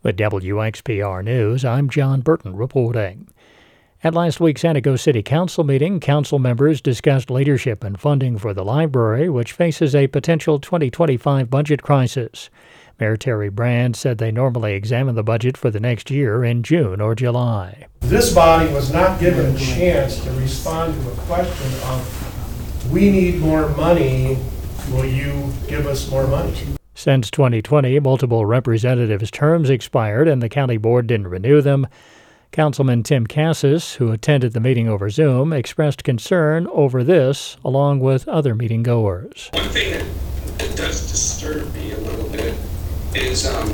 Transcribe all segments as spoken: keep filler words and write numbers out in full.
With W X P R News, I'm John Burton reporting. At last week's Antigo City Council meeting, council members discussed leadership and funding for the library, which faces a potential twenty twenty-five budget crisis. Mayor Terry Brand said they normally examine the budget for the next year in June or July. This body was not given a chance to respond to a question of, we need more money, will you give us more money? Since twenty twenty, multiple representatives' terms expired and the county board didn't renew them. Councilman Tim Cassis, who attended the meeting over Zoom, expressed concern over this, along with other meeting goers. One thing that, that does disturb me a little bit is um,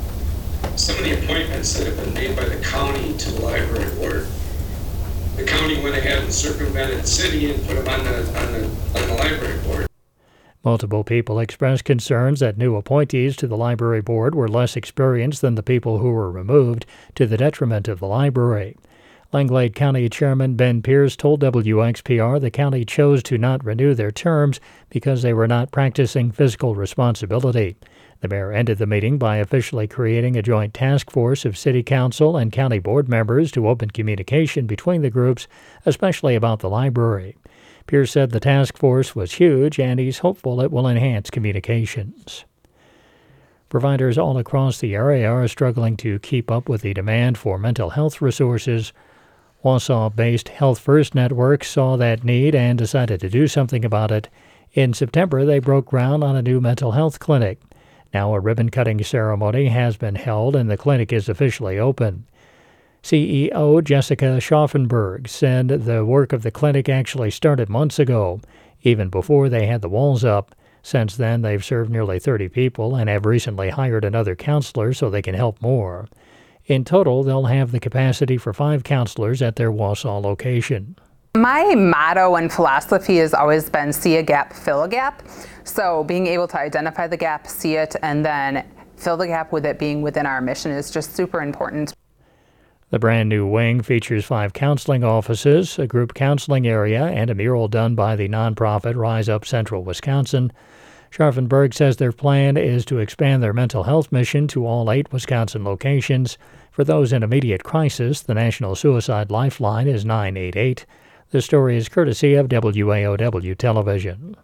some of the appointments that have been made by the county to the library board. The county went ahead and circumvented the city and put them on the, on the, on the library board. Multiple people expressed concerns that new appointees to the library board were less experienced than the people who were removed, to the detriment of the library. Langlade County Chairman Ben Pierce told W X P R the county chose to not renew their terms because they were not practicing fiscal responsibility. The mayor ended the meeting by officially creating a joint task force of city council and county board members to open communication between the groups, especially about the library. Pierce said the task force was huge, and he's hopeful it will enhance communications. Providers all across the area are struggling to keep up with the demand for mental health resources. Wausau-based Health First Network saw that need and decided to do something about it. In September, they broke ground on a new mental health clinic. Now a ribbon-cutting ceremony has been held, and the clinic is officially open. C E O Jessica Schaffenberg said the work of the clinic actually started months ago, even before they had the walls up. Since then, they've served nearly thirty people and have recently hired another counselor so they can help more. In total, they'll have the capacity for five counselors at their Wausau location. My motto and philosophy has always been see a gap, fill a gap. So being able to identify the gap, see it, and then fill the gap with it being within our mission is just super important. The brand new wing features five counseling offices, a group counseling area, and a mural done by the nonprofit Rise Up Central Wisconsin. Scharfenberg says their plan is to expand their mental health mission to all eight Wisconsin locations. For those in immediate crisis, the National Suicide Lifeline is nine eight eight. The story is courtesy of W A O W Television.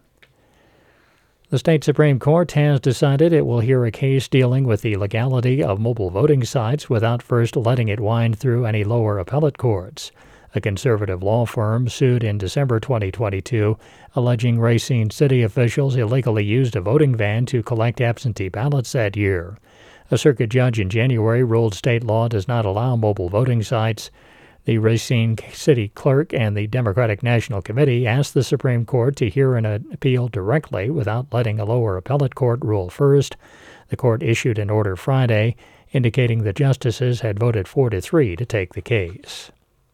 The state Supreme Court has decided it will hear a case dealing with the legality of mobile voting sites without first letting it wind through any lower appellate courts. A conservative law firm sued in December twenty twenty-two, alleging Racine city officials illegally used a voting van to collect absentee ballots that year. A circuit judge in January ruled state law does not allow mobile voting sites. The Racine City Clerk and the Democratic National Committee asked the Supreme Court to hear an appeal directly without letting a lower appellate court rule first. The court issued an order Friday indicating the justices had voted four to three to take the case.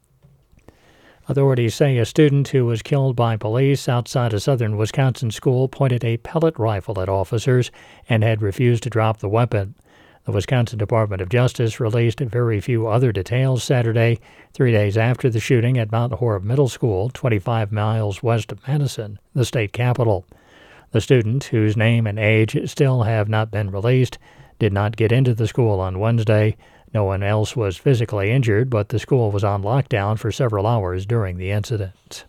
Authorities say a student who was killed by police outside a southern Wisconsin school pointed a pellet rifle at officers and had refused to drop the weapon. The Wisconsin Department of Justice released very few other details Saturday, three days after the shooting at Mount Horeb Middle School, twenty-five miles west of Madison, the state capital. The student, whose name and age still have not been released, did not get into the school on Wednesday. No one else was physically injured, but the school was on lockdown for several hours during the incident.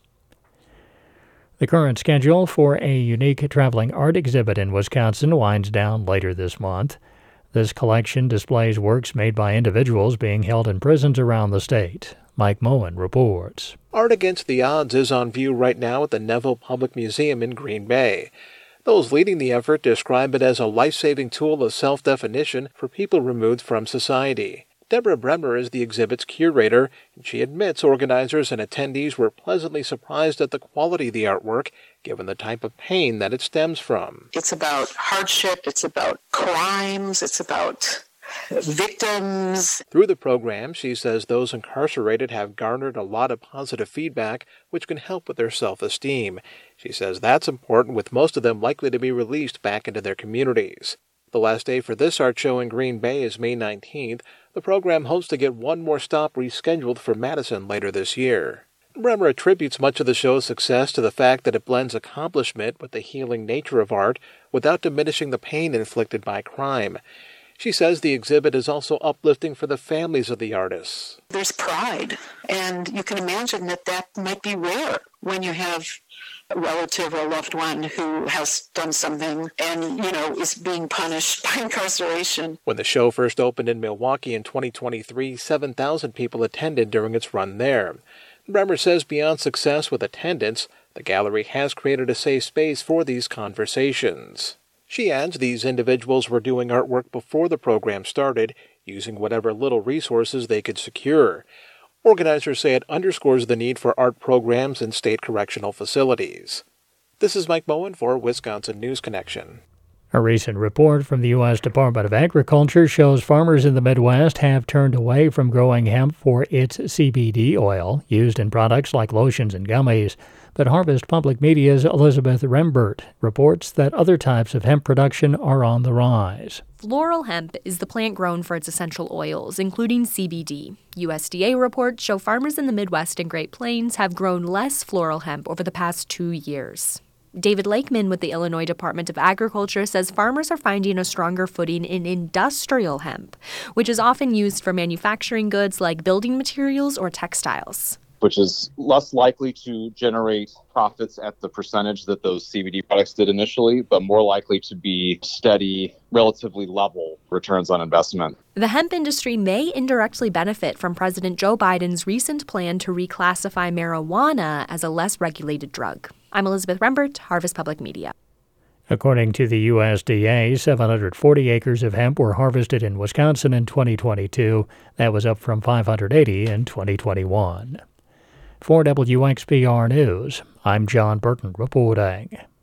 The current schedule for a unique traveling art exhibit in Wisconsin winds down later this month. This collection displays works made by individuals being held in prisons around the state. Mike Moen reports. Art Against the Odds is on view right now at the Neville Public Museum in Green Bay. Those leading the effort describe it as a life-saving tool of self-definition for people removed from society. Deborah Bremer is the exhibit's curator, and she admits organizers and attendees were pleasantly surprised at the quality of the artwork, given the type of pain that it stems from. It's about hardship, it's about crimes, it's about victims. Through the program, she says those incarcerated have garnered a lot of positive feedback, which can help with their self-esteem. She says that's important, with most of them likely to be released back into their communities. The last day for this art show in Green Bay is May nineteenth. The program hopes to get one more stop rescheduled for Madison later this year. Bremer attributes much of the show's success to the fact that it blends accomplishment with the healing nature of art without diminishing the pain inflicted by crime. She says the exhibit is also uplifting for the families of the artists. There's pride, and you can imagine that that might be rare when you have a relative or a loved one who has done something and, you know, is being punished by incarceration. When the show first opened in Milwaukee in twenty twenty-three, seven thousand people attended during its run there. Bremer says beyond success with attendance, the gallery has created a safe space for these conversations. She adds these individuals were doing artwork before the program started, using whatever little resources they could secure. Organizers say it underscores the need for art programs in state correctional facilities. This is Mike Bowen for Wisconsin News Connection. A recent report from the U S Department of Agriculture shows farmers in the Midwest have turned away from growing hemp for its C B D oil, used in products like lotions and gummies. But Harvest Public Media's Elizabeth Rembert reports that other types of hemp production are on the rise. Floral hemp is the plant grown for its essential oils, including C B D. U S D A reports show farmers in the Midwest and Great Plains have grown less floral hemp over the past two years. David Lakeman with the Illinois Department of Agriculture says farmers are finding a stronger footing in industrial hemp, which is often used for manufacturing goods like building materials or textiles. Which is less likely to generate profits at the percentage that those C B D products did initially, but more likely to be steady, relatively level returns on investment. The hemp industry may indirectly benefit from President Joe Biden's recent plan to reclassify marijuana as a less regulated drug. I'm Elizabeth Rembert, Harvest Public Media. According to the U S D A, seven hundred forty acres of hemp were harvested in Wisconsin in twenty twenty-two. That was up from five hundred eighty in twenty twenty-one. For W X P R News, I'm John Burton reporting.